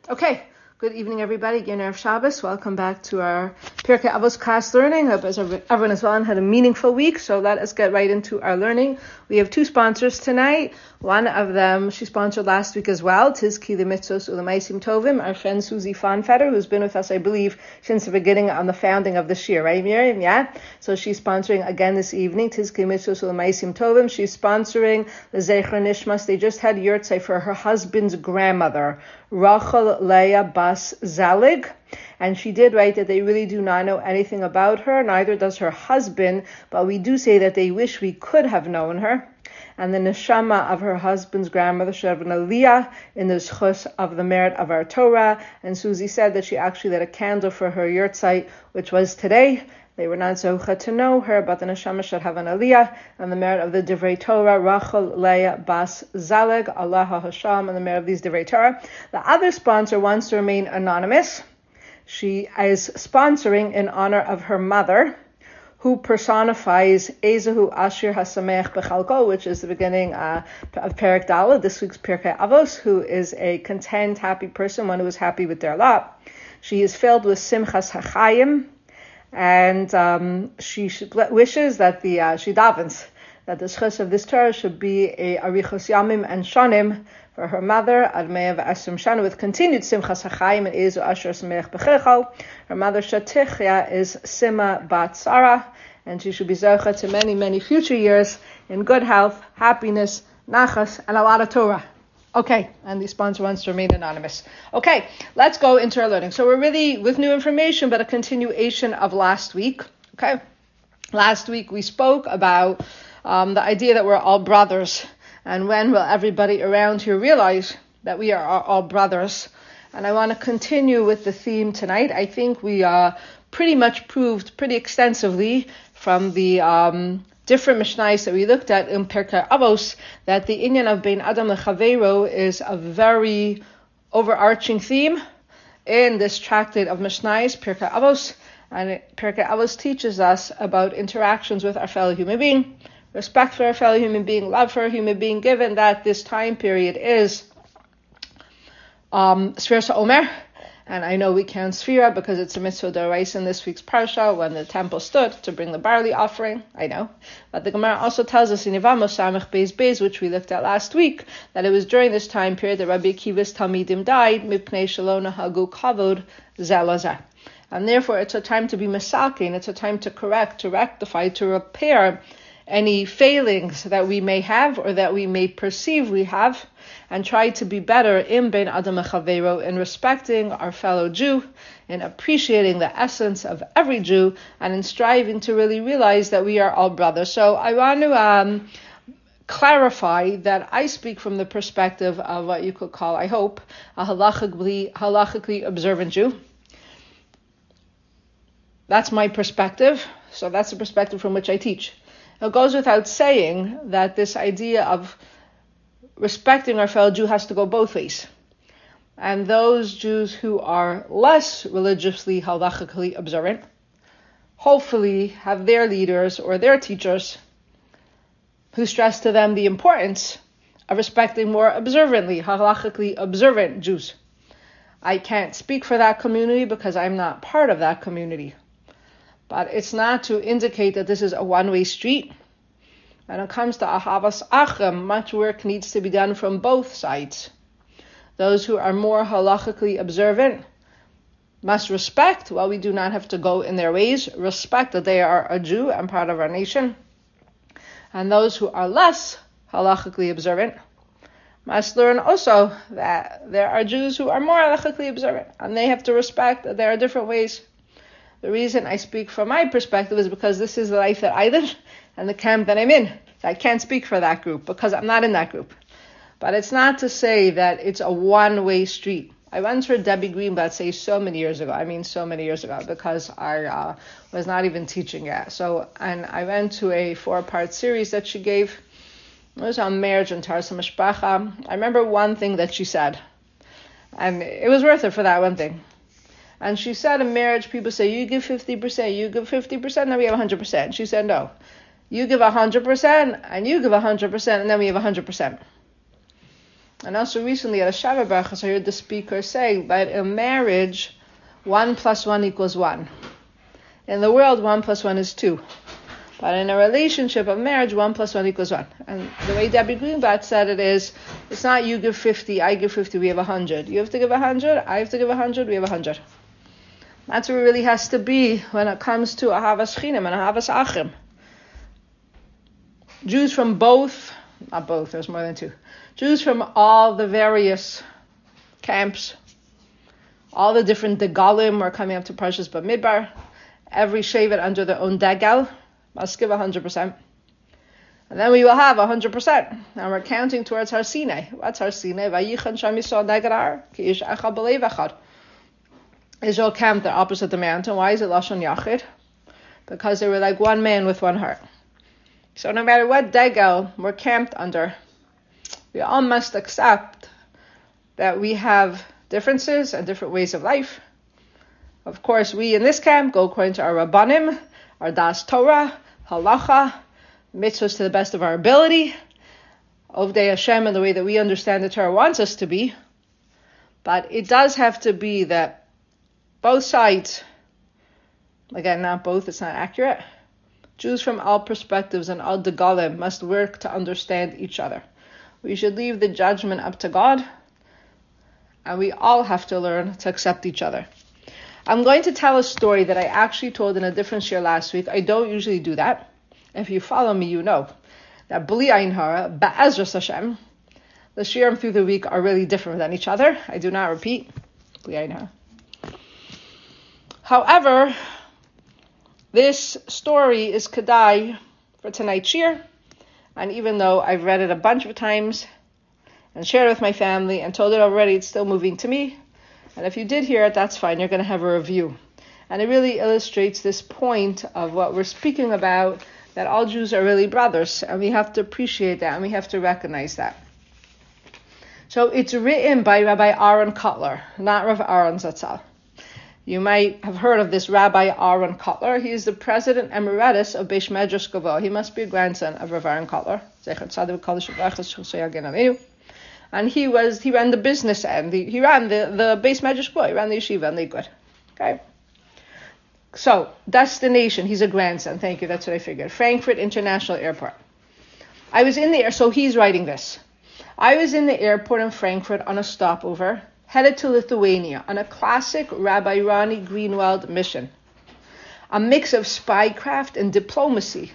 Okay, good evening everybody. Erev Shabbos. Welcome back to our Pirkei Avos class learning. I hope everyone as well and had a meaningful week. So let us get right into our learning. We have two sponsors tonight. One of them, she sponsored last week as well, Tizki the Mitzvos Ulamaisim Tovim, our friend Susie Fonfetter, who's been with us, I believe, since the beginning on the founding of this year, right, Miriam? Yeah? So she's sponsoring again this evening, Tizki Mitzvos Ulamaisim Tovim. She's sponsoring the Zecher Nishmas. They just had Yurtzai for her husband's grandmother, Rachel Leah Bas Zalig. And she did write that they really do not know anything about her, neither does her husband, but we do say that they wish we could have known her. And the neshama of her husband's grandmother should have an aliyah in the zchus of the merit of our Torah. And Susie said that she actually lit a candle for her yurtzeit, which was today. They were not zocha to know her, but the neshama should have an aliyah and the merit of the divrei Torah, Rachel Leah Bas Zaleg, Allah HaSham, and the merit of these divrei Torah. The other sponsor wants to remain anonymous. She is sponsoring in honor of her mother, who personifies Ezehu Ashir Hasamech Bechalko, which is the beginning of Perek Daled, this week's Pirkei Avos, who is a content, happy person, one who is happy with their lot. She is filled with Simchas HaChayim, and she wishes that she davens that the zchus of this Torah should be a Arichos Yamim and Shanim for her mother, Admei V'Asrim Shana, with continued Simchas HaChayim and Ezu Asher Samech B'Chechal. Her mother Shatichya is Sima Bat Sarah, and she should be zocha to many, many future years in good health, happiness, nachas, and a lot of Torah. Okay, and the sponsor wants to remain anonymous. Okay, let's go into our learning. So we're really with new information, but a continuation of last week. Okay, last week we spoke about the idea that we're all brothers. And when will everybody around here realize that we are all brothers? And I want to continue with the theme tonight. I think we pretty much proved pretty extensively from the different Mishnayos that we looked at in Pirkei Avos that the inyan of Bein Adam Lechavero is a very overarching theme in this tractate of Mishnayos, Pirkei Avos. And Pirkei Avos teaches us about interactions with our fellow human being, respect for a fellow human being, love for a human being, given that this time period is Sfiras HaOmer, and I know we can't Sfira because it's a mitzvah d'oraisa in this week's parsha when the temple stood to bring the barley offering, I know. But the Gemara also tells us in Yevamos Samech Beis Beis, which we looked at last week, that it was during this time period that Rabbi Akiva's Talmidim died, Mipnei Shalona Hagu Kavod Zelazah. And therefore it's a time to be mesakin, it's a time to correct, to rectify, to repair any failings that we may have or that we may perceive we have, and try to be better in Bein Adam Lechavero, in respecting our fellow Jew, in appreciating the essence of every Jew, and in striving to really realize that we are all brothers. So I want to clarify that I speak from the perspective of what you could call, I hope, a halachically observant Jew. That's my perspective, so that's the perspective from which I teach. It goes without saying that this idea of respecting our fellow Jew has to go both ways. And those Jews who are less religiously, halachically observant, hopefully have their leaders or their teachers who stress to them the importance of respecting more observantly, halachically observant Jews. I can't speak for that community because I'm not part of that community. But it's not to indicate that this is a one-way street. When it comes to Ahavas Achem, much work needs to be done from both sides. Those who are more halachically observant must respect, while we do not have to go in their ways, respect that they are a Jew and part of our nation. And those who are less halachically observant must learn also that there are Jews who are more halachically observant, and they have to respect that there are different ways. The reason I speak from my perspective is because this is the life that I live and the camp that I'm in. So I can't speak for that group because I'm not in that group. But it's not to say that it's a one-way street. I once heard Debbie Greenblatt say so many years ago, because I was not even teaching yet. And I went to a 4-part series that she gave. It was on marriage and Taras HaMishpacha. I remember one thing that she said, and it was worth it for that one thing. And she said in marriage, people say, you give 50%, you give 50%, then we have 100%. She said, no, you give 100%, and you give 100%, and then we have 100%. And also recently at a Shabbat Brachas, I heard the speaker say that in marriage, 1 + 1 = 1. In the world, 1 + 1 is 2. But in a relationship of marriage, 1 + 1 = 1. And the way Debbie Greenblatt said it is, it's not you give 50, I give 50, we have 100. You have to give 100, I have to give 100, we have 100. That's what it really has to be when it comes to Ahavas Chinim and Ahavas Achim. Jews from not both, there's more than two. Jews from all the various camps, all the different degalim are coming up to Parshas Bamidbar. Every shevet under their own degel must give 100%. And then we will have 100%. And we're counting towards Har Sinai. What's Har Sinai? Vayichan Sham Yisrael neged har, ki ish echad b'leiv echad. Israel camped there opposite the mountain. Why is it Lashon Yachid? Because they were like one man with one heart. So no matter what degel we're camped under, we all must accept that we have differences and different ways of life. Of course, we in this camp go according to our Rabbanim, our Das Torah, Halacha, mitzvahs to the best of our ability, Ovdei Hashem in the way that we understand the Torah wants us to be. But it does have to be that both sides, again, not both, it's not accurate, Jews from all perspectives and all degalim must work to understand each other. We should leave the judgment up to God, and we all have to learn to accept each other. I'm going to tell a story that I actually told in a different shir last week. I don't usually do that. If you follow me, you know that B'li Ayin Hara, Ba'ezras Hashem, the shirim through the week are really different than each other. I do not repeat. B'li Ayin Hara. However, this story is Kedai for tonight's shir, and even though I've read it a bunch of times and shared it with my family and told it already, it's still moving to me. And if you did hear it, that's fine. You're going to have a review. And it really illustrates this point of what we're speaking about, that all Jews are really brothers, and we have to appreciate that, and we have to recognize that. So it's written by Rabbi Aaron Kotler, not Rav Aaron Zatzal. You might have heard of this Rabbi Aaron Kotler. He is the president emeritus of Beis Medrash Gavoha. He must be a grandson of Rav Aaron Kotler. And he ran the business end. He ran the Beis Medrash Gavoha. He ran the yeshiva and the good. Okay. So, destination, he's a grandson. Thank you, that's what I figured. Frankfurt International Airport. I was in the air, so he's writing this. I was in the airport in Frankfurt on a stopover, headed to Lithuania on a classic Rabbi Ronnie Greenwald mission. A mix of spycraft and diplomacy,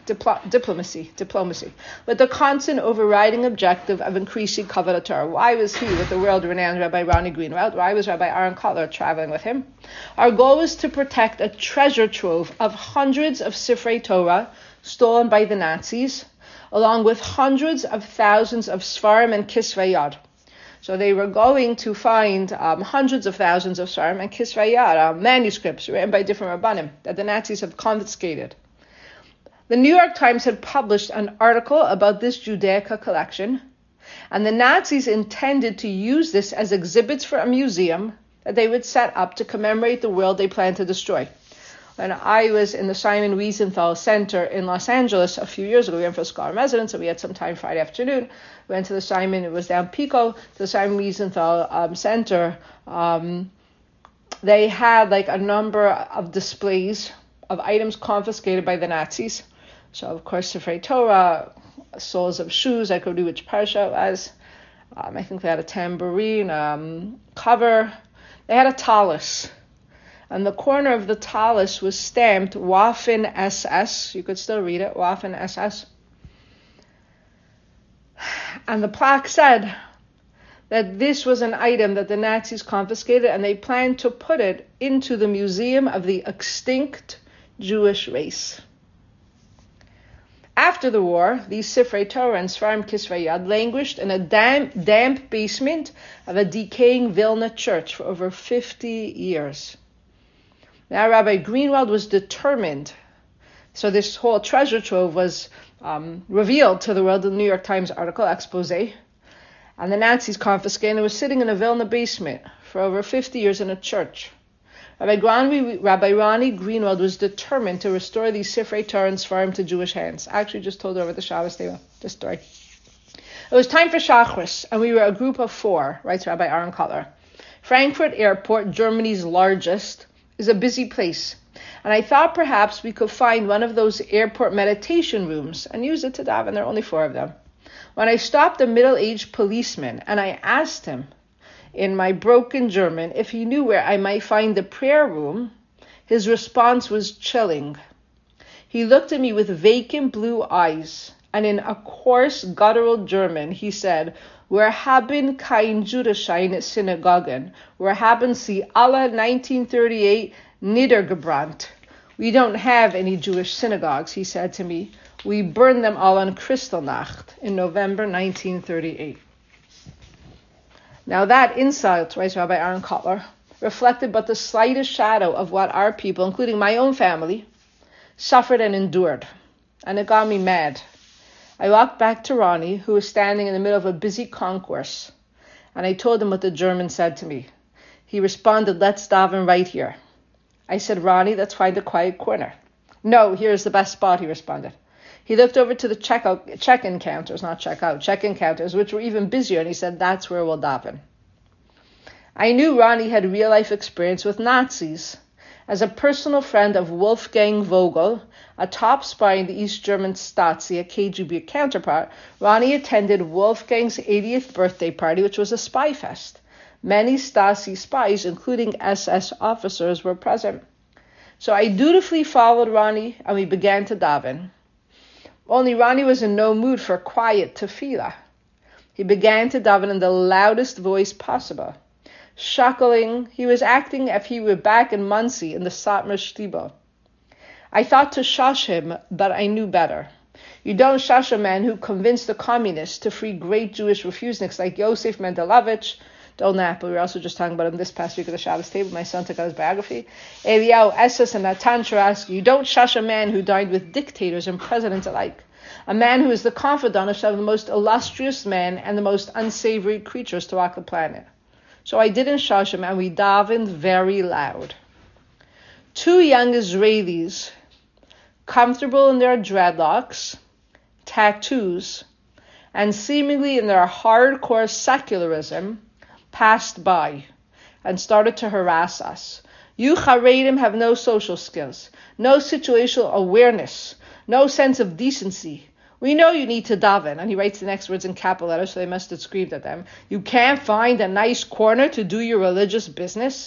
with the constant overriding objective of increasing Kavod Torah. Why was he with the world-renowned Rabbi Ronnie Greenwald? Why was Rabbi Aaron Kotler traveling with him? Our goal was to protect a treasure trove of hundreds of Sifrei Torah stolen by the Nazis, along with hundreds of thousands of Svarim and Kisvei Yad. So they were going to find hundreds of thousands of Svarim and Kisvei Yad, manuscripts written by different Rabbanim that the Nazis have confiscated. The New York Times had published an article about this Judaica collection, and the Nazis intended to use this as exhibits for a museum that they would set up to commemorate the world they planned to destroy. When I was in the Simon Wiesenthal Center in Los Angeles a few years ago, we went for a scholar residence, and we had some time Friday afternoon. We went to the Simon, it was down Pico, to the Simon Wiesenthal Center. They had like a number of displays of items confiscated by the Nazis. So, of course, Sifrei Torah, soles of shoes, I could do which parsha it was. I think they had a tambourine, cover. They had a talus. And the corner of the talus was stamped Waffen SS. You could still read it, Waffen SS. And the plaque said that this was an item that the Nazis confiscated, and they planned to put it into the Museum of the Extinct Jewish Race. After the war, these Sifrei Torah and Svarim Kisvei Yad languished in a damp basement of a decaying Vilna church for over 50 years. Now Rabbi Greenwald was determined. So this whole treasure trove was revealed to the world in the New York Times article, expose. And the Nazis confiscated. It was sitting in a Vilna basement for over 50 years in a church. Rabbi Ronnie Greenwald was determined to restore these Sifrei Torah and Svarim to Jewish hands. I actually just told her over the Shabbos table, this story. It was time for Shachris, and we were a group of 4, writes Rabbi Aaron Kotler. Frankfurt Airport, Germany's largest, is a busy place, and I thought perhaps we could find one of those airport meditation rooms and use it to daven. There are only 4 of them. When I stopped a middle-aged policeman and I asked him in my broken German if he knew where I might find the prayer room, his response was chilling. He looked at me with vacant blue eyes, and in a coarse, guttural German, he said, "Wir haben kein Jüdische Synagogen. Wir haben sie alle 1938 niedergebrannt." We don't have any Jewish synagogues, he said to me. We burned them all on Kristallnacht in November 1938. Now that insult, writes Rabbi Aaron Kotler, reflected but the slightest shadow of what our people, including my own family, suffered and endured. And it got me mad. I walked back to Ronnie, who was standing in the middle of a busy concourse, and I told him what the German said to me. He responded, "Let's daven right here." I said, "Ronnie, let's find a quiet corner." "No, here's the best spot," he responded. He looked over to the check-in counters, which were even busier, and he said, "That's where we'll daven." I knew Ronnie had real-life experience with Nazis. As a personal friend of Wolfgang Vogel, a top spy in the East German Stasi, a KGB counterpart, Ronnie attended Wolfgang's 80th birthday party, which was a spy fest. Many Stasi spies, including SS officers, were present. So I dutifully followed Ronnie, and we began to daven. Only Ronnie was in no mood for quiet tefillah. He began to daven in the loudest voice possible. Shuckling, he was acting as if he were back in Muncie in the Satmar Shtibo. I thought to shush him, but I knew better. You don't shush a man who convinced the communists to free great Jewish refuseniks like Yosef Mendelevich, Dol Napa. We were also just talking about him this past week at the Shabbos table. My son took out his biography. Eliyahu Esses and Natan Sharansky. You don't shush a man who dined with dictators and presidents alike. A man who is the confidant of some of the most illustrious men and the most unsavory creatures to walk the planet. So I didn't shush him, and we davened very loud. 2 young Israelis, comfortable in their dreadlocks, tattoos, and seemingly in their hardcore secularism, passed by and started to harass us. You Haredim have no social skills, no situational awareness, no sense of decency. We know you need to daven. And he writes the next words in capital letters, so they must have screamed at them. You can't find a nice corner to do your religious business?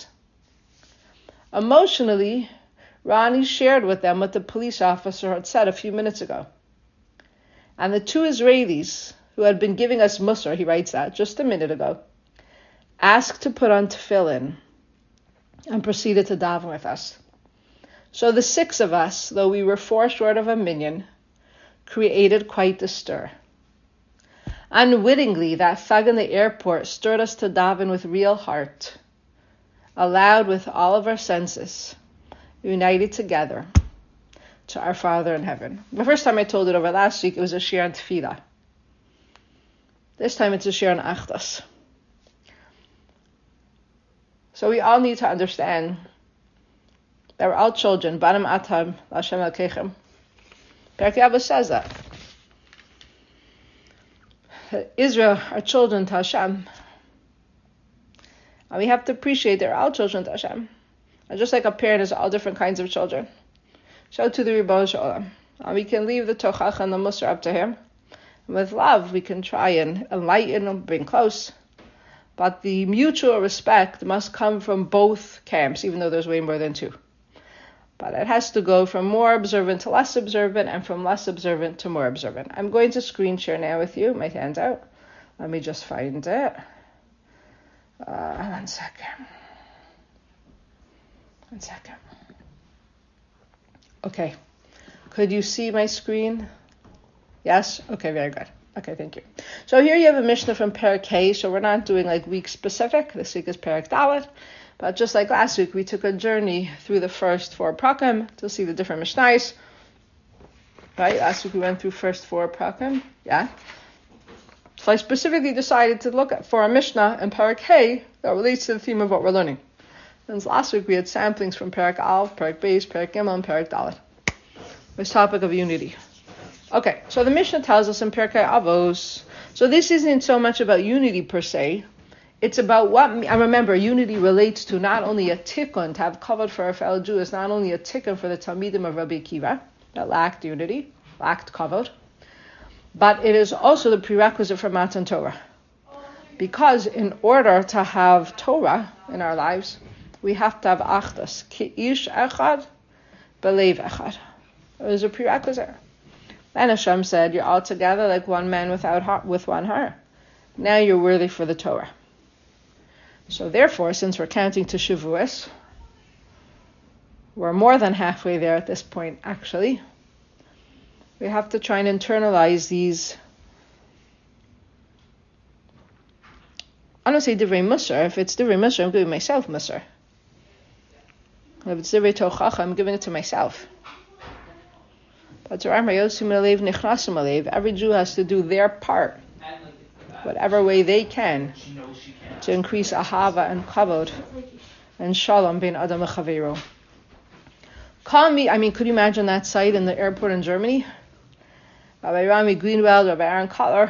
Emotionally, Ronnie shared with them what the police officer had said a few minutes ago. And the 2 Israelis, who had been giving us Musar, he writes that just a minute ago, asked to put on tefillin and proceeded to daven with us. So the 6 of us, though we were 4 short of a minyan, created quite the stir. Unwittingly, that thug in the airport stirred us to daven with real heart, aloud with all of our senses, united together to our Father in heaven. The first time I told it over last week, it was a shir on tefillah. This time it's a shir on achdas. So we all need to understand that we're all children. Banim atam l'Hashem Elkeichem. Pirkei Avos says that. Israel are children to Hashem. And we have to appreciate they're all children to Hashem. And just like a parent has all different kinds of children, so to the Ribbono Shel Olam. And we can leave the tochach and the musar up to him. And with love, we can try and enlighten and bring close. But the mutual respect must come from both camps, even though there's way more than 2. But it has to go from more observant to less observant, and from less observant to more observant. I'm going to screen share now with you, my hands out. Let me just find it. 1 second. 1 second. Okay. Could you see my screen? Yes? Okay, very good. Okay, thank you. So here you have a Mishnah from Perek Hay. So we're not doing like week specific. This week is Perek Dalet. But just like last week, we took a journey through the first 4 prakim to see the different Mishnayos. Right? Last week we went through first 4 prakim. Yeah? So I specifically decided to look for a Mishnah in Perek Hay that relates to the theme of what we're learning. Since last week we had samplings from Perek Aleph, Perek Beis, Perek Gimel, and Perek Dalet. This topic of unity. Okay, so the Mishnah tells us in Pirkei Avos, So this isn't so much about unity per se. It's about what, and remember, unity relates to not only a tikkun, to have covered for a fellow Jew, is not only a tikkun for the Talmidim of Rabbi Akiva, that lacked unity, lacked kavod, but it is also the prerequisite for Matan Torah. Because in order to have Torah in our lives, we have to have achdus, ki ish echad, belev echad. It was a prerequisite. And Hashem said, you're all together like one man with one heart. Now you're worthy for the Torah. So therefore, since we're counting to Shavuos, we're more than halfway there at this point, actually. We have to try and internalize these. I don't say divrei musar. If it's divrei musar, I'm giving myself musar. If it's divrei tochacha, I'm giving it to myself. But every Jew has to do their part, whatever way they can, to increase ahava and kavod and shalom bein adam lechavero. Call me. I mean, could you imagine that sight in the airport in Germany? Rabbi Rami Greenwald, Rabbi Aaron Kotler,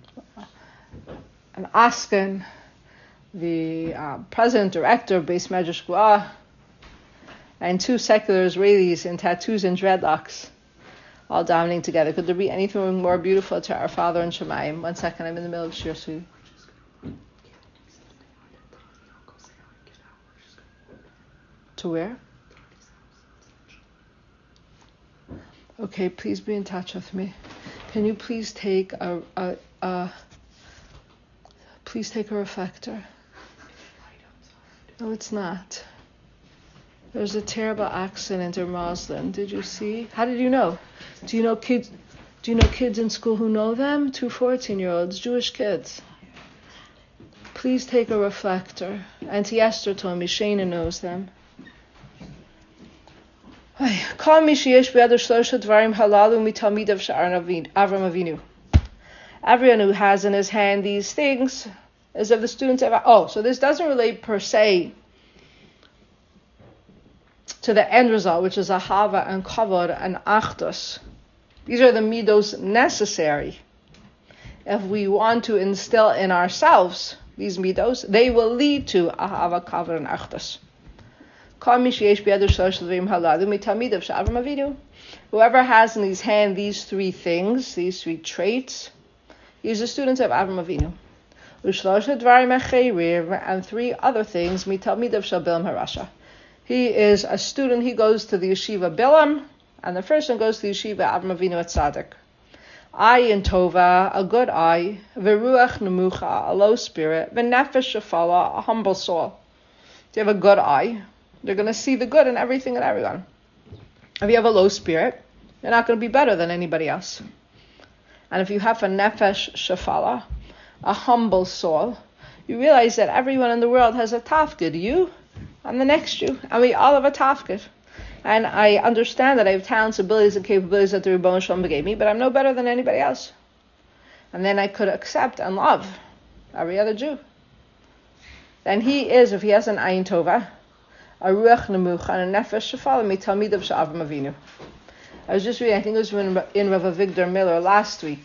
and Askin, the president director of Beis Medrash Gua, and two secular Israelis in tattoos and dreadlocks, all davening together. Could there be anything more beautiful to our Father in Shemayim? 1 second, I'm in the middle of Shir Sui. To where? Okay, please be in touch with me. Can you please take a reflector? No, it's not. There's a terrible accident in Roslyn. Did you see? How did you know? Do you know kids in school who know them? 2 14-year-olds, Jewish kids. Please take a reflector. Auntie Esther told me Shana knows them. Everyone who has in his hand these things is of the students of... so this doesn't relate per se to the end result, which is ahava and kavod and achdus. These are the midos necessary. If we want to instill in ourselves these midos, they will lead to ahava, kavod, and achdus. Whoever has in his hand these 3 things, these 3 traits, he is a student of Avram Avinu. And 3 other things, he is a student, he goes to the yeshiva Bilam, and the first one goes to the yeshiva Avram Avinu at Tzaddik. Ayin tova, a good eye, v'ruach nemucha, a low spirit, v'nefesh shafala, a humble soul. Do you have a good eye? They're going to see the good in everything and everyone. If you have a low spirit, you're not going to be better than anybody else. And if you have a nefesh shafala, a humble soul, you realize that everyone in the world has a tafkid. You and the next Jew, and we all have a tafkid. And I understand that I have talents, abilities, and capabilities that the Rebbeinu Shalom gave me, but I'm no better than anybody else. And then I could accept and love every other Jew. Then he is, if he has an ayin tova, a ruach nemucha, and a nefesh shafala, mitalmid of Avram Avinu. I was just reading, I think it was in Rav Avigdor Miller last week.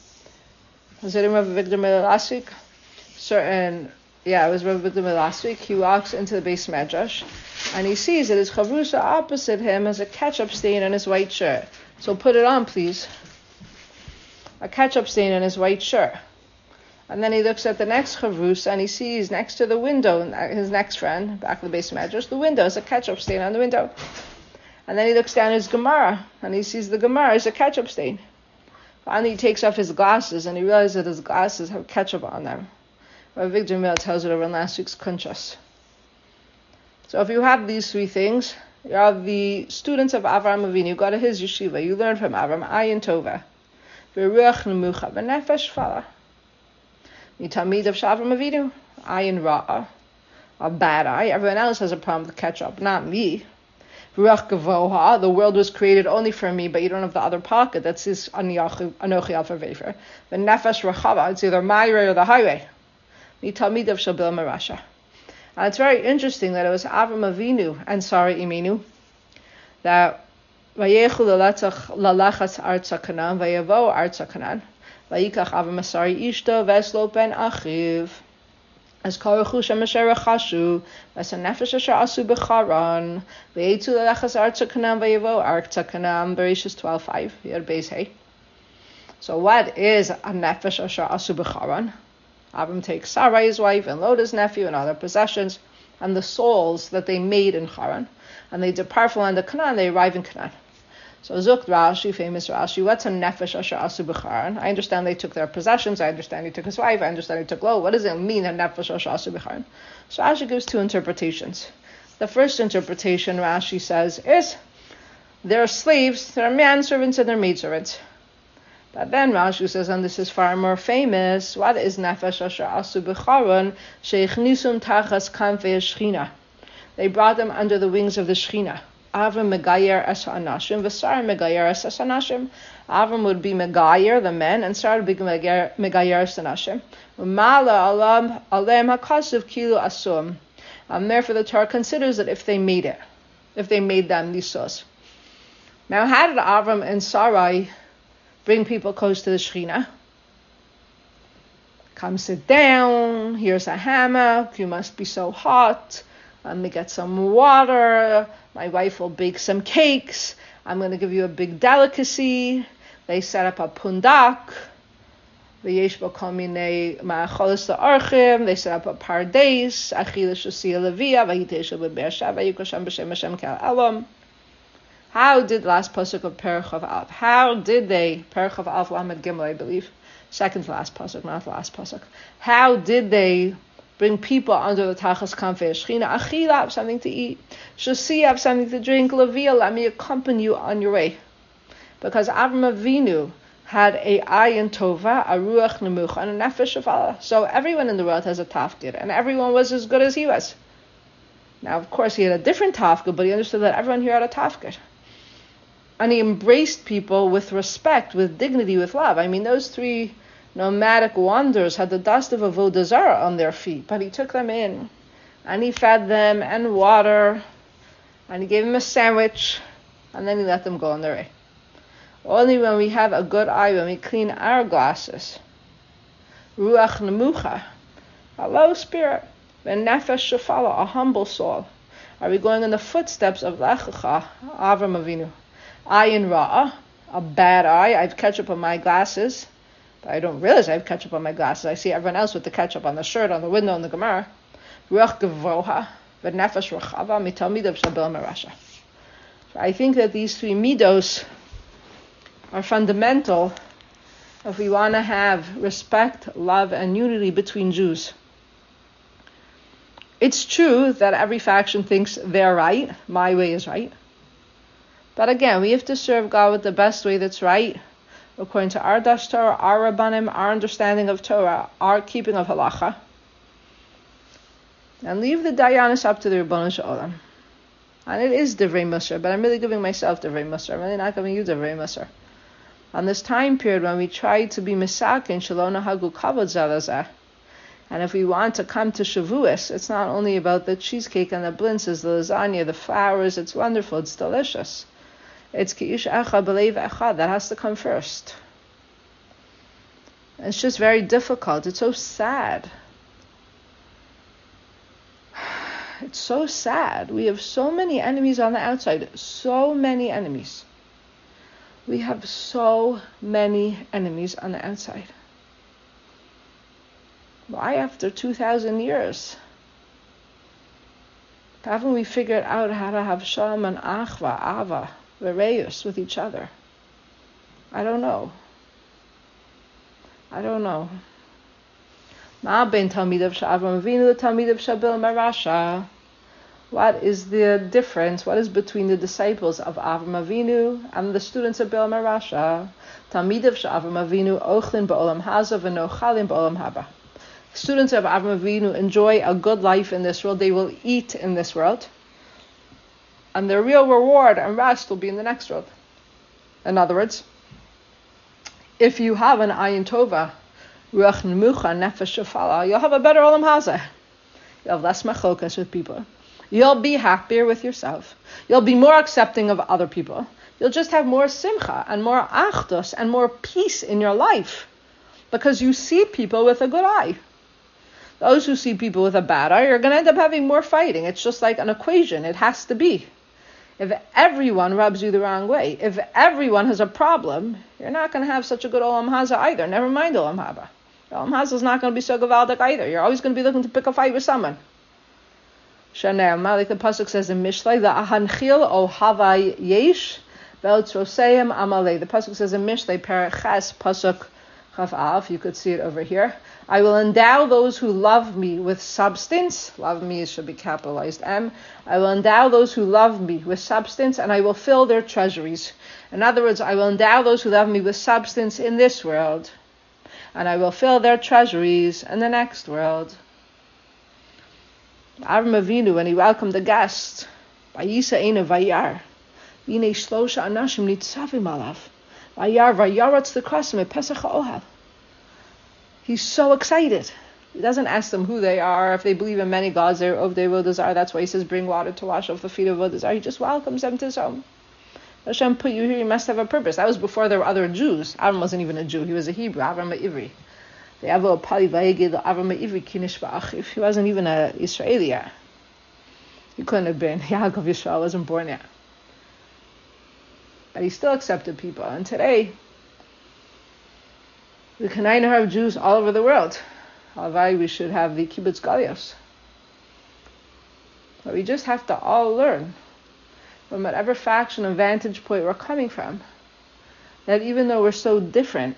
Was it in Rav Avigdor Miller last week? It was Rav Avigdor Miller last week. He walks into the Beis Medrash, and he sees that his chavrusa opposite him has a ketchup stain on his white shirt. So put it on, please. A ketchup stain on his white shirt. And then he looks at the next chavrusa, and he sees next to the window, his next friend, back of the Beis Medrash, the window is a ketchup stain on the window. And then he looks down at his Gemara, and he sees the Gemara is a ketchup stain. Finally, he takes off his glasses, and he realizes that his glasses have ketchup on them. Rav Avigdor Miller tells it over in last week's Kunchas. So if you have these 3 things, you are the students of Avram Avinu. You go to his yeshiva, you learn from Avram, ayin tova, v'ruach nemucha, v'nefesh shafala. Mitamid of Avram Avinu, ayin ra'ah, a bad eye. Everyone else has a problem with ketchup, not me. Ruach gavoha, the world was created only for me, but you don't have the other pocket. That's his anochi alfa vefer. The nefesh rachava, it's either my way or the highway. Mitamid of shabil marasha. And it's very interesting that it was Avram Avinu and Sarah Imenu that vayechu lalachas artza kanan, vayavo artza kanan. Vayikach Avram Asari Ishto Veslo Ben Achiv. As Korachu Shemasher Chashu, Vesa Nefesh Asher Asu Becharan, Ve'etu Lelechas Artza Kanam Vayavo Artza Kanam, Bereshis 12:5, here base hey. So what is a Nefesh Asher Asu Becharan? Avram takes Sarai, his wife, and Lot, his nephew, and other possessions, and the souls that they made in Haran, and they depart from land of Canaan, they arrive in Canaan. So Zukt Rashi, famous Rashi, what's a Nefesh Asher Asu B'charan? I understand they took their possessions, I understand he took his wife, I understand he took Lot. What does it mean, a Nefesh Asher Asu B'charan? So Rashi gives two interpretations. The first interpretation, Rashi says, is they're slaves, they're manservants and they're maidservants. But then Rashi says, and this is far more famous, what is Nefesh Asher Asu B'charan? Sheichnisum Tachas Kanfei Shechina. They brought them under the wings of the Shechina. Avram Megayer Es Anashim, Vesar Megayer Es Anashim. Avram would be Megayer, the men, and Sarah would be Megayer Es Anashim. Mala Alem HaKasiv Kilu Asum. And therefore the Torah considers that if they made it, if they made them nisos. Now how did Avram and Sarai bring people close to the Shechina? Come sit down, here's a hammock, you must be so hot. Let me get some water. My wife will bake some cakes. I'm going to give you a big delicacy. They set up a pundak. They set up a pardes. How did last pasuk of Perach of Av? How did they, Perach of Av Lamed Gimel, I believe, second to last pasuk, not the last pasuk. How did they bring people under the Tachas Kanfei Shechina? Achila, have something to eat. Shasi, have something to drink. Levia, let me accompany you on your way. Because Avram Avinu had a ayin tova, a ruach nemucha, and a nefesh shefala. So everyone in the world has a tafkid, and everyone was as good as he was. Now, of course, he had a different tafkid, but he understood that everyone here had a tafkid. And he embraced people with respect, with dignity, with love. I mean, those three nomadic wanderers had the dust of Avodah Zarah on their feet, but he took them in, and he fed them and water, and he gave them a sandwich, and then he let them go on their way. Only when we have a good eye, when we clean our glasses, ruach nemucha, a low spirit, when nefesh shefala, a humble soul, are we going in the footsteps of Lechacha, Avram Avinu. Ayin ra'ah, a bad eye. I have ketchup on my glasses. I don't realize I have ketchup on my glasses. I see everyone else with the ketchup on the shirt, on the window, on the Gemara. Ruach gevroha, v'nefesh rachava, mitalmidav shabel marasha. I think that these three midos are fundamental if we want to have respect, love, and unity between Jews. It's true that every faction thinks they're right, my way is right. But again, we have to serve God with the best way that's right, according to our Dash Torah, our Rabbanim, our understanding of Torah, our keeping of halacha, and leave the dayanis up to the Ribono Shel Olam. And it is Divrei Musar, but I'm really giving myself Divrei Musar. I'm really not giving you Divrei Musar. On this time period when we try to be misakin, Shalom Nahagu Kavod Zalazah, and if we want to come to Shavuos, it's not only about the cheesecake and the blintzes, the lasagna, the flowers. It's wonderful, it's delicious. It's Ki'ish Echad B'Leiv Echad, that has to come first. It's just very difficult. It's so sad. It's so sad. We have so many enemies on the outside. So many enemies. We have so many enemies on the outside. Why after 2,000 years? Haven't we figured out how to have shalom and achva, ava, vereus with each other? I don't know. Ma ben talmidav she'Avram Avinu talmidav she'Bilam Marasha. What is the difference? What is between the disciples of Avram Avinu and the students of Bilam Marasha? Talmidav she'Avram Avinu ochlin ba'olam haza v'nochalim ba'olam haba. Students of Avram Avinu enjoy a good life in this world. They will eat in this world. And their real reward and rest will be in the next world. In other words, if you have an ayin tova, ruach nemucha, nefesh shefala, you'll have a better olam hazeh. You'll have less machokas with people. You'll be happier with yourself. You'll be more accepting of other people. You'll just have more simcha and more achdus and more peace in your life. because you see people with a good eye. Those who see people with a bad eye are going to end up having more fighting. It's just like an equation. It has to be. If everyone rubs you the wrong way, if everyone has a problem, you're not going to have such a good Olam Haza either. Never mind Olam Haba. Olam Haza is not going to be so gewaldic either. You're always going to be looking to pick a fight with someone. Shanei, like the pasuk says in Mishlei, the Ahanchil o Havai Yesh Ve'otroseim Amalei. The pasuk says in Mishlei, Perek Ches, pasuk Chaf Av. You could see it over here. I will endow those who love me with substance. Love me should be capitalized M. I will endow those who love me with substance, and I will fill their treasuries. In other words, I will endow those who love me with substance in this world, and I will fill their treasuries in the next world. Avram Avinu, when he welcomed the guest, Vayisa Eina Vayar, V'nei Shlosha Anashim Nitzavim Alav, Vayar Vayaratz the Krasim Pesach Ohav. He's so excited. He doesn't ask them who they are, if they believe in many gods, they're Ovdei Vodazar. That's why he says, bring water to wash off the feet of Vodazar. He just welcomes them to his home. Hashem put you here, you must have a purpose. That was before there were other Jews. Avram wasn't even a Jew. He was a Hebrew, Avram Ivri. He wasn't even an Israeli yet. He couldn't have been. Yaakov Yisrael wasn't born yet. But he still accepted people. And today, we can have Jews all over the world. Although we should have the Kibbutz Galios. But we just have to all learn, from whatever faction and vantage point we're coming from, that even though we're so different,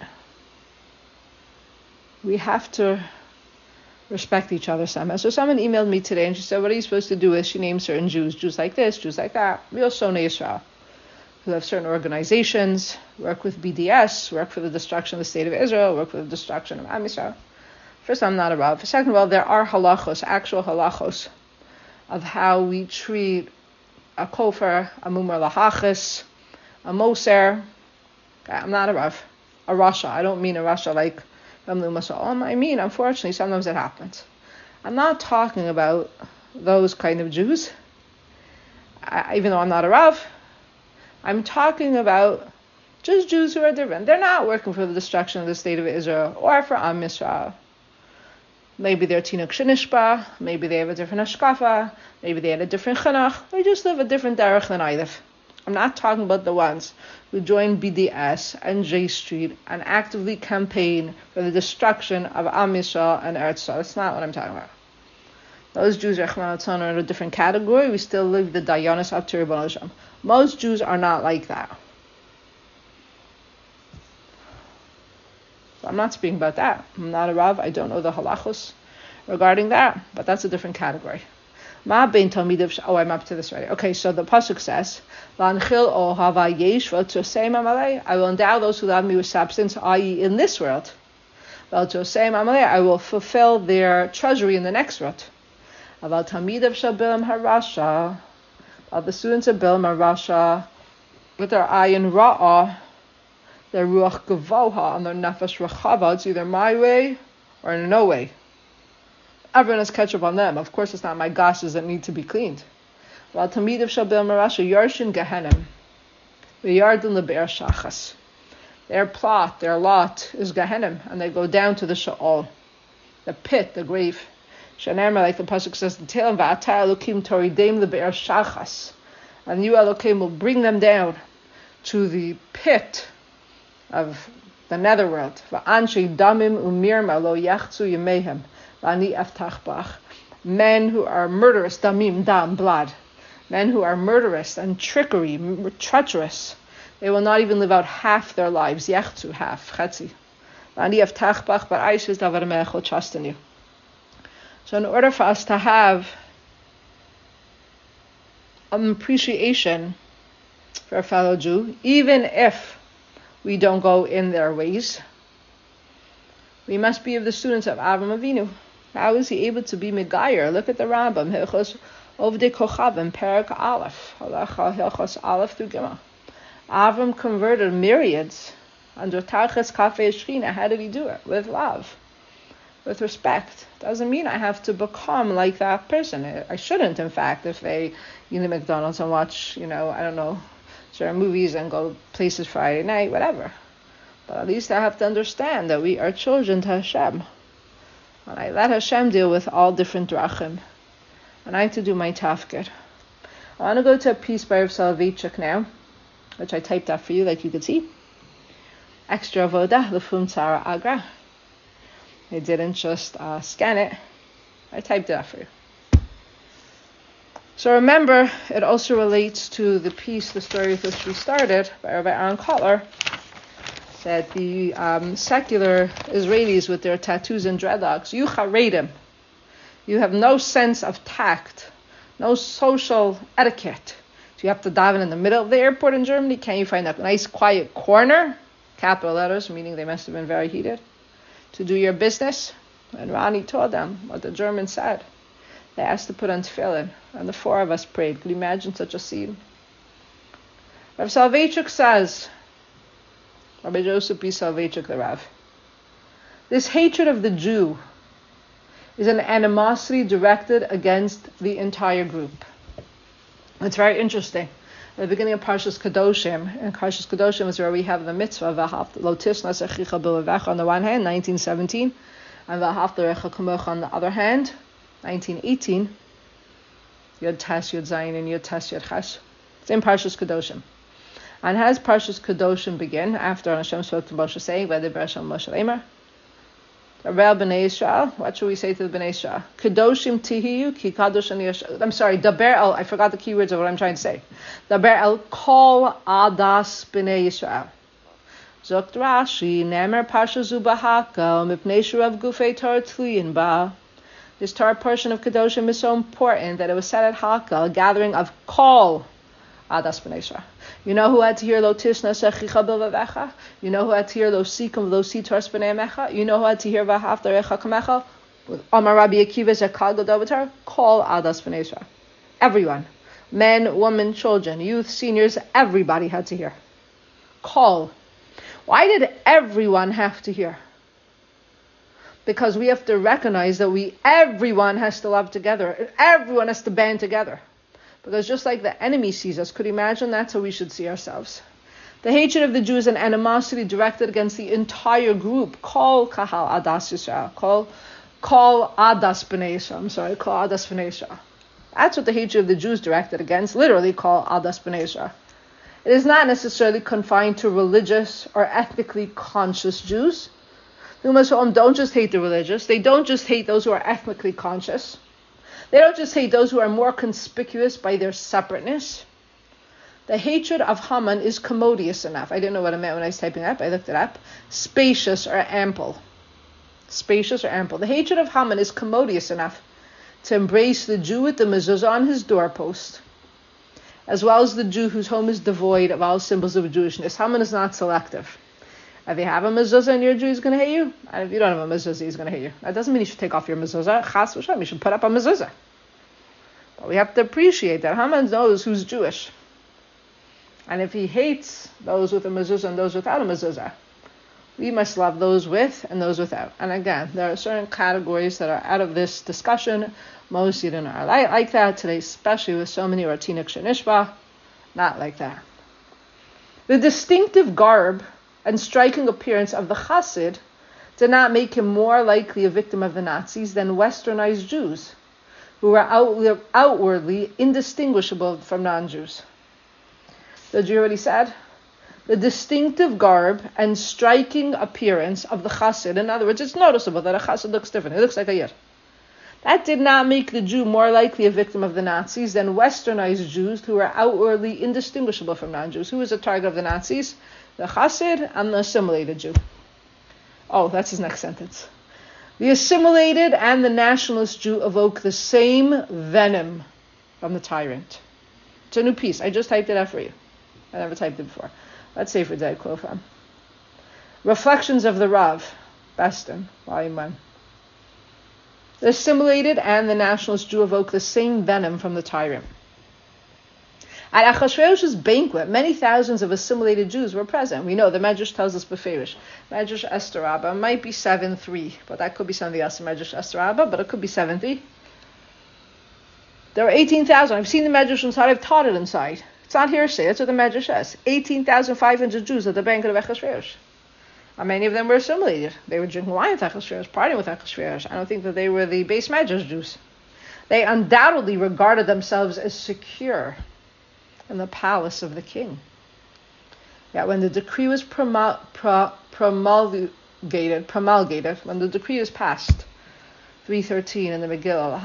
we have to respect each other somehow. So someone emailed me today and she said, what are you supposed to do with, she named certain Jews, Jews like this, Jews like that, real Shonei Yisrael, who have certain organizations, work with BDS, work for the destruction of the state of Israel, work for the destruction of Am Yisrael. First, I'm not a Rav. Second of all, there are halachos, actual halachos, of how we treat a kofer, a mumar lahachis, a moser. Okay, I'm not a Rav. A Rasha. I don't mean a Rasha like I mean, unfortunately, sometimes it happens. I'm not talking about those kind of Jews, even though I'm not a Rav. I'm talking about just Jews who are different. They're not working for the destruction of the state of Israel or for Am Yisrael. Maybe they're Tinuk Shenishba, maybe they have a different Hashkafa, maybe they had a different Chanach, they just live a different derech than I live. I'm not talking about the ones who join BDS and J Street and actively campaign for the destruction of Am Yisrael and Eretz Yisrael. That's not what I'm talking about. Those Jews, Rachman Atzon, are in a different category. We still live the Dayanis up to Rebbeinu Shem. Most Jews are not like that. So I'm not speaking about that. I'm not a Rav. I don't know the halachos regarding that, but that's a different category. Oh, I'm up to this already. Okay, so the pasuk says, I will endow those who love me with substance, i.e. in this world. I will fulfill their treasury in the next world. The students of Bilam Harasha, with their ayin ra'ah, their ruach gavoha, and their nefesh rachava, it's either my way or no way. Everyone has ketchup on them. Of course, it's not my gashes that need to be cleaned. While Tamid of Shabbil Marasha Yarshin Gehenim, the Yardin Lebe'er Shachas. Their plot, their lot is Gehenim, and they go down to the Sha'ol, the pit, the grave. Shanerma, like the pasuk says, the tail of Va'ata Elokim Toridem Lebe'er Shachas, and you Elokim will bring them down to the pit of the netherworld. Va'anshei damim umirma lo yachzu yemehem. Men who are murderous, damim, dam, blood. Men who are murderous and treacherous. They will not even live out half their lives. Yachzu, half, chetzi. But I says davar will trust in you. So in order for us to have an appreciation for a fellow Jew, even if we don't go in their ways, we must be of the students of Avram Avinu. How is he able to be Megayer? Look at the Rambam, Hilchos Ovdei Kochavim, Perek Aleph, Halacha Hilchos Aleph through Gimel. Avram converted myriads under Tarches Kafei Shechina. How did he do it? With love, with respect. Doesn't mean I have to become like that person. I shouldn't, in fact, if they eat at McDonald's and watch, certain movies and go places Friday night, whatever. But at least I have to understand that we are children to Hashem. And I let Hashem deal with all different drachim. And I have to do my tafkid. I want to go to a piece by Rav Soloveitchik now, which I typed out for you, like you could see. Extra avoda l'fum tzara agra. I didn't just scan it. I typed it out for you. So remember, it also relates to the piece, the story with which we started, by Rabbi Aaron Kotler, that the secular Israelis with their tattoos and dreadlocks, you charedim, you have no sense of tact, no social etiquette. So you have to daven in the middle of the airport in Germany. Can you find a nice quiet corner, capital letters, meaning they must have been very heated, to do your business? And Ronnie told them what the Germans said. They asked to put on tefillin, and the four of us prayed. Could you imagine such a scene? Rav Soloveitchik says, Rabbi Joseph B. Soloveitchik, the Rav, this hatred of the Jew is an animosity directed against the entire group. It's very interesting. At the beginning of Parshas Kedoshim, and Parshas Kedoshim is where we have the mitzvah, V'ahavta lo tisnas echicha b'levecha on the one hand, 1917, and V'ahavta l'recha kamocha on the other hand, 1918, Yod Tes, Yod Zayin, and Yod Tes, Yod Ches. It's in Parshas Kedoshim. And how does Parshas Kedoshim begin? After Hashem spoke to Moshe, saying, V'ediber Hashem Moshe Eimer, Daber b'nei Yisrael, what should we say to the b'nei Yisrael? Kedoshim tihiyu, ki kadosh ani Yisrael. I'm sorry, Daber el, I forgot the keywords of what I'm trying to say. Daber el kol adas b'nei Yisrael. Zokt Rashi, nemer Parsha zu b'hakel, mipnei shurav gufei Torah tluyin ba. This Torah portion of Kedoshim is so important that it was said at Hakel, a gathering of kol adas b'nei Yisrael. You know who had to hear lo tisna sechicha b'levecha? You know who had to hear lo sikum lo sitars b'nei mecha? You know who had to hear v'ahavta l'recha kamecha? Amar Rabbi Akiva zekal godovatar, kol adas b'nei Yisrael. Everyone, men, women, children, youth, seniors, everybody had to hear. Kol. Why did everyone have to hear? Because we have to recognize that everyone has to love together. Everyone has to band together. Because just like the enemy sees us, could you imagine that's how we should see ourselves? The hatred of the Jews and animosity directed against the entire group. Kol kahal adas Yisrael. Kol adas b'nei Yisrael. I'm sorry, kol adas b'nei Yisrael. That's what the hatred of the Jews directed against. Literally, kol adas b'nei Yisrael. It is not necessarily confined to religious or ethnically conscious Jews. The Ummah don't just hate the religious. They don't just hate those who are ethnically conscious. They don't just hate those who are more conspicuous by their separateness. The hatred of Haman is commodious enough. I didn't know what it meant when I was typing it up. I looked it up. Spacious or ample. Spacious or ample. The hatred of Haman is commodious enough to embrace the Jew with the mezuzah on his doorpost, as well as the Jew whose home is devoid of all symbols of Jewishness. Haman is not selective. If you have a mezuzah and you're a Jew, he's going to hate you. And if you don't have a mezuzah, he's going to hate you. That doesn't mean you should take off your mezuzah. Chas v'shem, you should put up a mezuzah. But we have to appreciate that Haman knows who's Jewish. And if he hates those with a mezuzah and those without a mezuzah, we must love those with and those without. And again, there are certain categories that are out of this discussion. Most Yidden are like that today, especially with so many Ratinik Shenishba. Not like that. The distinctive garb and striking appearance of the Chassid did not make him more likely a victim of the Nazis than westernized Jews, who were outwardly indistinguishable from non-Jews. The Jew already said, the distinctive garb and striking appearance of the Chassid, in other words, it's noticeable that a Chassid looks different. He looks like a Yid. That did not make the Jew more likely a victim of the Nazis than westernized Jews who were outwardly indistinguishable from non-Jews. Who was the target of the Nazis? The Chassid and the assimilated Jew. Oh, that's his next sentence. The assimilated and the nationalist Jew evoke the same venom from the tyrant. It's a new piece. I just typed it out for you. I never typed it before. Let's say for Dei Klofam. Reflections of the Rav, Beston, Volume 1. The assimilated and the nationalist Jew evoke the same venom from the tyrant. At Achashverosh's banquet, many thousands of assimilated Jews were present. We know the Medrash tells us beferish. Medrash Esther Rabbah might be 7:3, but that could be something else in Medrash Esther Rabbah, but it could be 7:3. There were 18,000. I've seen the Medrash inside. I've taught it inside. It's not hearsay. That's what the Medrash says. 18,500 Jews at the banquet of Achashverosh. And many of them were assimilated. They were drinking wine with Achashverosh, partying with Achashverosh. I don't think that they were the base Medrash Jews. They undoubtedly regarded themselves as secure in the palace of the king. Yet when the decree was promulgated, when the decree was passed, 313 in the Megillah,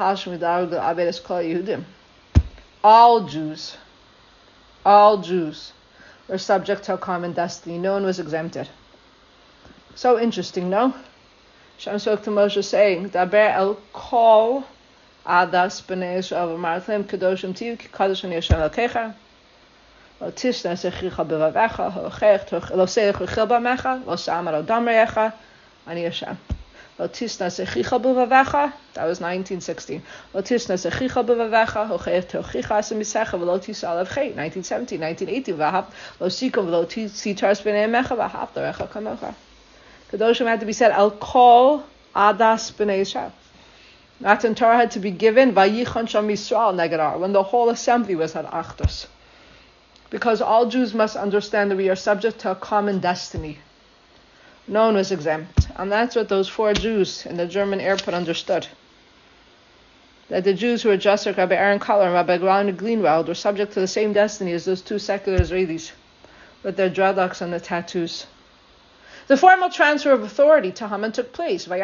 all Jews were subject to a common destiny. No one was exempted. So interesting, no? Shem spoke to Moshe saying, Daber el kol adas b'nei Yisrael v'martlim kadoshim tiu ki kadosh ani Hashem Elokecha lo tishna sechicha b'vavecha lo seich v'chil b'amecha lo samar odam re'echa ani Hashem lo tishna sechicha b'vavecha. That was 1916. Lo tishna sechicha b'vavecha hochech tochicha asemisecha v'lo tisal avchet. 1917, 1918. V'ahav lo sikom v'lo titars b'nei mecha v'ahav l'recha kamocha. Kedoshim had to be said, Al kol adas b'nei Yisrael. Matan Torah had to be given, Vayichon Sham Yisrael negadar, when the whole assembly was at Achdus. Because all Jews must understand that we are subject to a common destiny. No one was exempt. And that's what those 4 Jews in the German airport understood. That the Jews who were just like Rabbi Aaron Koller and Rabbi Glan Greenwald were subject to the same destiny as those 2 secular Israelis with their dreadlocks and the tattoos. The formal transfer of authority to Haman took place. And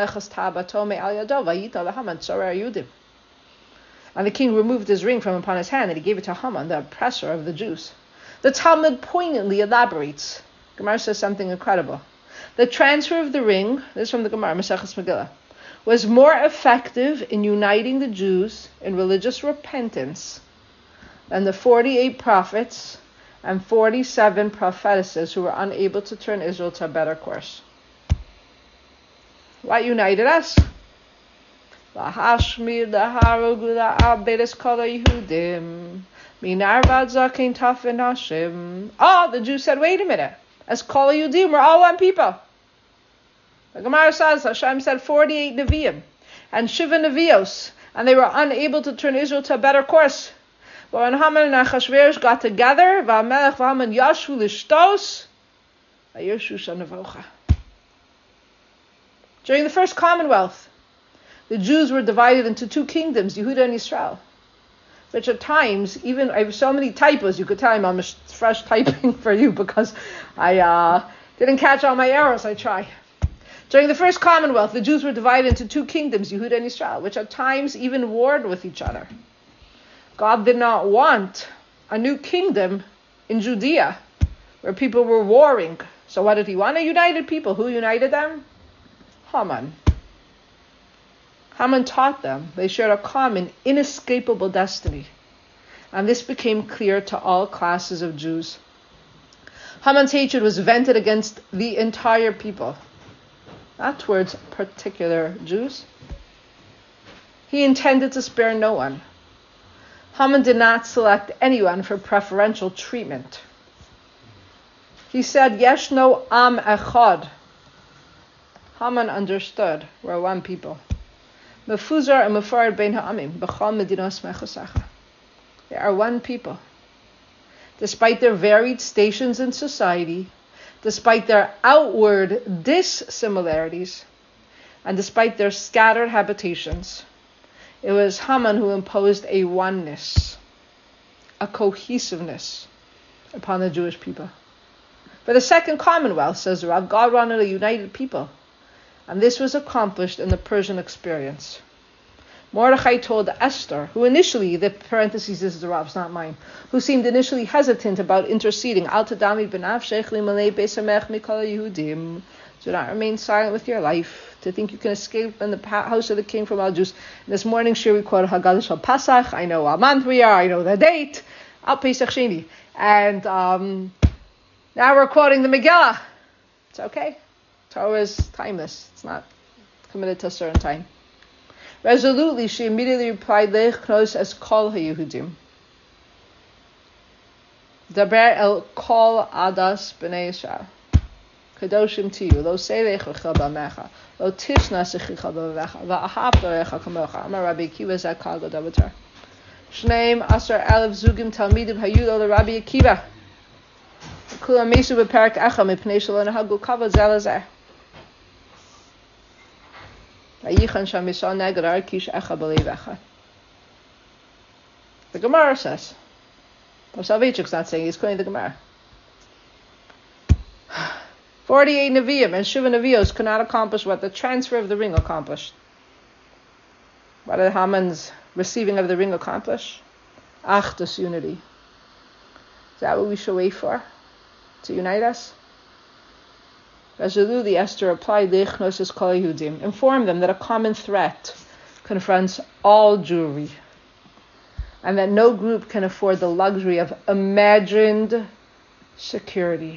the king removed his ring from upon his hand and he gave it to Haman, the oppressor of the Jews. The Talmud poignantly elaborates. Gemara says something incredible. The transfer of the ring, this is from the Gemara, Maseches Megillah, was more effective in uniting the Jews in religious repentance than the 48 prophets and 47 prophetesses who were unable to turn Israel to a better course. What united us? The Jews said, wait a minute. As Kol Yehudim, we're all one people. The Gemara says, Hashem said 48 Nevi'im and Shiva Nevios, and they were unable to turn Israel to a better course. But when Haman and Achashverosh got together, V'amelech v'Haman yashu l'shtos, v'yirshu shanavocha. During the first Commonwealth, the Jews were divided into 2 kingdoms, Yehuda and Israel, which at times, even I have so many typos, you could tell I'm fresh typing for you because I didn't catch all my errors, I try. During the first Commonwealth, the Jews were divided into 2 kingdoms, Yehuda and Israel, which at times even warred with each other. God did not want a new kingdom in Judea where people were warring. So what did he want? A united people. Who united them? Haman. Haman taught them they shared a common, inescapable destiny. And this became clear to all classes of Jews. Haman's hatred was vented against the entire people, not towards particular Jews. He intended to spare no one. Haman did not select anyone for preferential treatment. He said, Yeshno am echad. Haman understood we're one people. Mefuzar and mefarad bein ha'amim, b'chal medinos mechosacha. They are one people. Despite their varied stations in society, despite their outward dissimilarities, and despite their scattered habitations, it was Haman who imposed a oneness, a cohesiveness upon the Jewish people. For the second Commonwealth, says Rav, God wanted a united people. And this was accomplished in the Persian experience. Mordechai told Esther, who initially, the parentheses, this is the Rav's, not mine, who seemed initially hesitant about interceding, Al tadami b'nafshech limalei beisamech mikol Yehudim. Do not remain silent with your life, to think you can escape in the house of the king from all Jews. This morning, shir we quote Haggadah Shal Pasach. I know what month we are. I know the date. Al Pesach Sheni. And now we're quoting the Megillah. It's okay. Torah is timeless. It's not committed to a certain time. Resolutely, she immediately replied, Lech knos es kol ha-Yehudim. Daber el kol adas b'nei Yisrael. Kadoshim tiyu, lo seilech v'chil b'amecha, lo tishna sechicha b'avecha, v'ahav l'recha kamocha. Amar Rabbi Akiva zakal godabatar. Shneim asar elef zugim talmidim hayu lo Rabbi Akiva. Kulam mesu beperak echa mipnei shelo nahagu kavod zel lezer. Vayichan sham Yisrael neged ar kish echa b'leiv echad. The Gemara says. Well, Soloveitchik's not saying, he's quoting the Gemara. 48 Nevi'im and Shiva Nevi'os could not accomplish what the transfer of the ring accomplished. What did Haman's receiving of the ring accomplish? Achdus, unity. Is that what we should wait for? To unite us? Resolutely, Esther replied, inform them that a common threat confronts all Jewry, and that no group can afford the luxury of imagined security.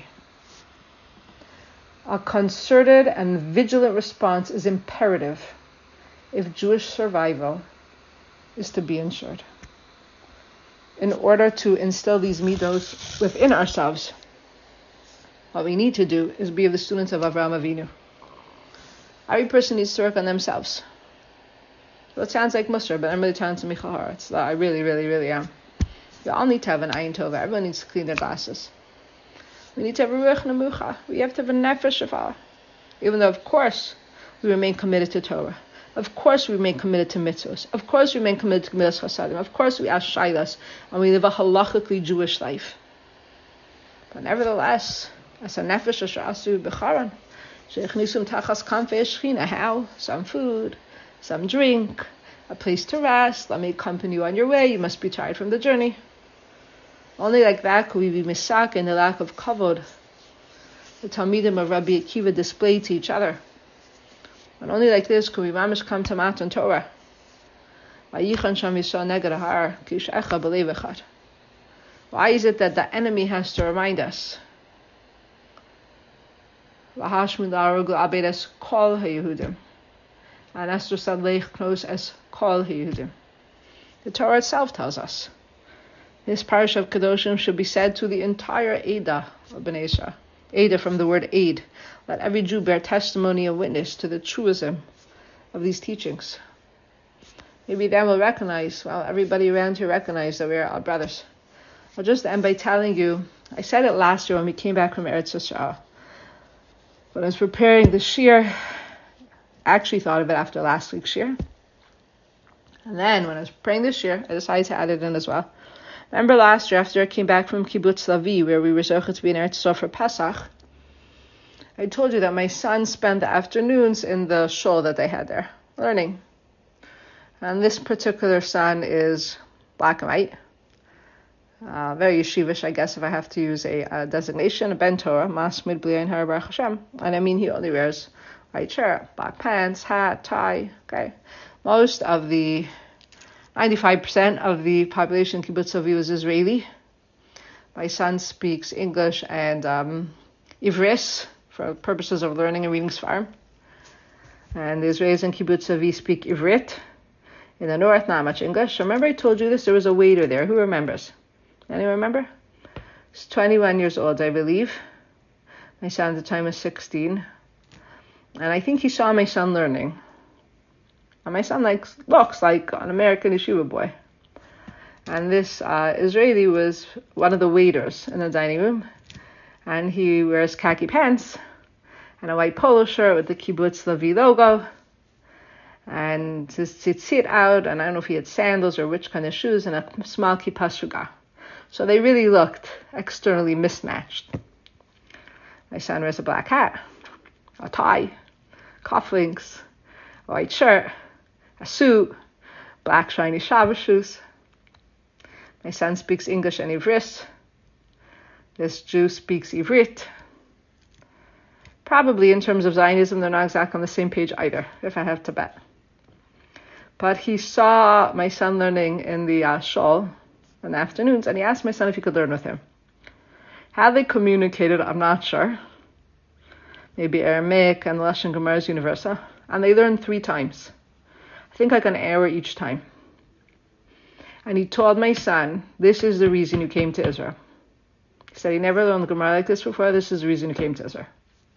A concerted and vigilant response is imperative if Jewish survival is to be ensured. In order to instill these midos within ourselves, what we need to do is be the students of Avraham Avinu. Every person needs to work on themselves. Well, it sounds like Musar, but I'm really trying to Michal Haaretz. I really, really, really am. We all need to have an ayin tova. Everyone needs to clean their glasses. We need to have a ruach nemucha. We have to have a nefesh of Allah. Even though, of course, we remain committed to Torah. Of course, we remain committed to mitzvos. Of course, we remain committed to Gemilas Chasadim. Of course, we ask shaylas, and we live a halachically Jewish life. But nevertheless, as a nefesh asher asu b'charan, sheichnisum tachas kanfei shechina. How? Some food, some drink, a place to rest. Let me accompany you on your way. You must be tired from the journey. Only like that could we be misak in the lack of kavod the Talmidim of Rabbi Akiva displayed to each other. And only like this could we mamish come to Matan Torah. Why is it that the enemy has to remind us? And Esther said, Leich knows as Kol HaYehudim. The Torah itself tells us this parasha of Kedoshim should be said to the entire Eidah of Bnei Israel. Eidah from the word aid. Let every Jew bear testimony and witness to the truism of these teachings. Maybe then we'll recognize, well, everybody around here recognize that we are our brothers. I'll just end by telling you, I said it last year when we came back from Eretz Yisrael. When I was preparing the shir, I actually thought of it after last week's shir. And then when I was praying this shir, I decided to add it in as well. Remember last year, after I came back from Kibbutz Lavi, where we were zocheh to be in Eretz Yisrael for Pesach, I told you that my son spent the afternoons in the shul that they had there, learning. And this particular son is black and white, very yeshivish, I guess, if I have to use a designation, a ben Torah, Masmid B'li'ayin Hara Baruch Hashem. And I mean, he only wears white shirt, black pants, hat, tie, okay? Most of the 95% of the population in Kibbutz Lavi was Israeli. My son speaks English and Ivris for purposes of learning and reading Sfarim. And the Israelis in Kibbutz Lavi speak Ivrit. In the north, not much English. Remember I told you this? There was a waiter there. Who remembers? Anyone remember? He's 21 years old, I believe. My son at the time was 16. And I think he saw my son learning. And my son looks like an American yeshiva boy. And this Israeli was one of the waiters in the dining room. And he wears khaki pants and a white polo shirt with the Kibbutz Lavi logo. And his tzitzit out, and I don't know if he had sandals or which kind of shoes, and a small kippas shuga. So they really looked externally mismatched. My son wears a black hat, a tie, cufflinks, a white shirt, a suit, black shiny Shabbos shoes. My son speaks English and Ivrit. This Jew speaks Ivrit. Probably in terms of Zionism, they're not exactly on the same page either, if I have to bet. But he saw my son learning in the shul in the afternoons, and he asked my son if he could learn with him. How they communicated, I'm not sure. Maybe Aramaic and Lashon Gemara is universal. And they learned 3 times. I think like an hour each time. And he told my son, this is the reason you came to Israel. He said he never learned the Gemara like this before. This is the reason you came to Israel.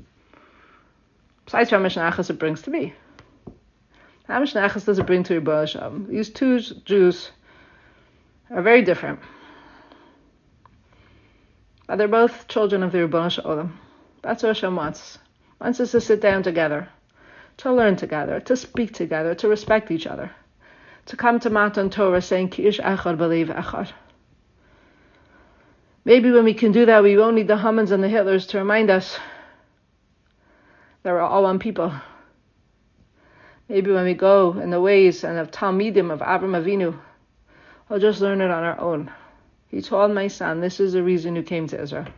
Besides how much nachas it brings to me. How much nachas does it bring to Rebbe Hashem? These 2 Jews are very different. But they're both children of the Ribono Shel Olam. That's what Hashem wants. Wants us to sit down together, to learn together, to speak together, to respect each other, to come to Matan Torah saying, Ki ish echad b'leiv echad. Maybe when we can do that, we won't need the Hamans and the Hitlers to remind us that we're all one people. Maybe when we go in the ways and of Talmidim of Avraham Avinu, we'll just learn it on our own. He told my son, this is the reason you came to Israel.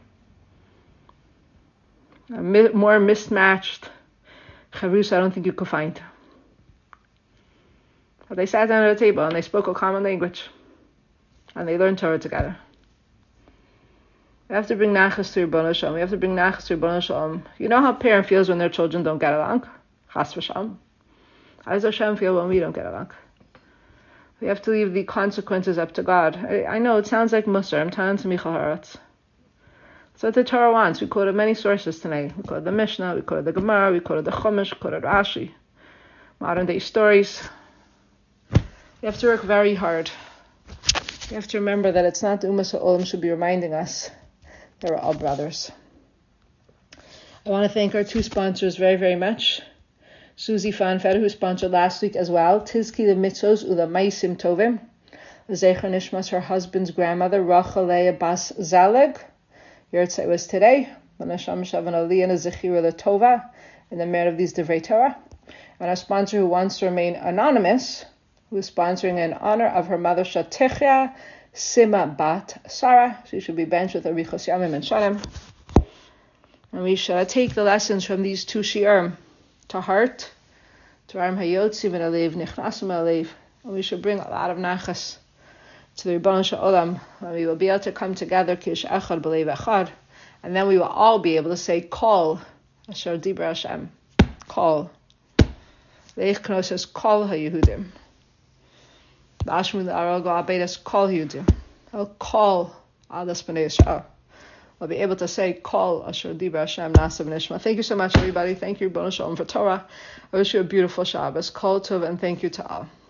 A more mismatched Chavrusa I don't think you could find. But they sat down at a table and they spoke a common language. And they learned Torah together. We have to bring nachas to Ribono Shel Olam. We have to bring nachas to Ribono Shel Olam. You know how a parent feels when their children don't get along? Chas v'shalom. How does Hashem feel when we don't get along? We have to leave the consequences up to God. I know it sounds like Musar. I'm telling to Michal Haaretz. That's what the Torah wants. We quoted many sources tonight. We quoted the Mishnah, we quoted the Gemara, we quoted the Chumash, we quoted Rashi. Modern day stories. We have to work very hard. We have to remember that it's not the Ummah Ha'olam should be reminding us that we're all brothers. I want to thank our two sponsors very, very much. Susie Fanfeder, who sponsored last week as well. Tizki the Mitzos Ula Maisim Tovim. Zecher Nishmas, her husband's grandmother, Rachel Leah Bas Zaleg. Yahrzeit was today. In the merit of these Divrei Torah. And our sponsor who wants to remain anonymous, who is sponsoring in honor of her mother Shatechia Sima Bat Sarah. She should be benched with Arichos Yamim and Shanim. And we shall take the lessons from these two shiurim to heart, to Aram Hayotziv and Alev, Nichnasim Alev. And we should bring a lot of nachas to the Ribono Shel Olam, and we will be able to come together, Kish Echad B'leiv Echad, and then we will all be able to say, Kol, Asher Dibra Hashem, Kol. Leich Kno says, Kol HaYehudim. Ba'ashmu L'Arol Go Abedas Kol HaYehudim. Kol Adas B'nei Yisrael. We'll be able to say, Kol Asher Dibra Hashem Nasa B'nishma. Thank you so much, everybody. Thank you, Ribono Shel Olam, for Torah. I wish you a beautiful Shabbos. Kol Tov, and thank you to all.